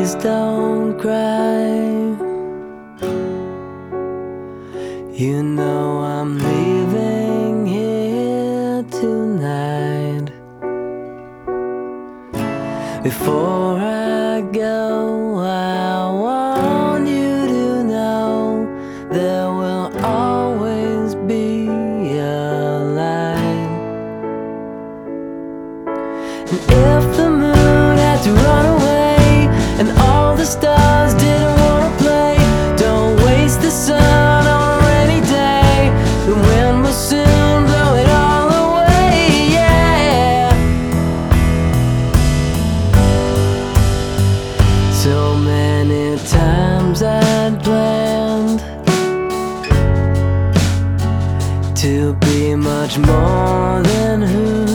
Please don't cry. You know I'm leaving here tonight. Before I go, I want you to know there will always be a light. And if the moon had to run away and all the stars didn't wanna play, don't waste the sun on a rainy day. The wind will soon blow it all away, yeah. So many times I'd planned to be much more than who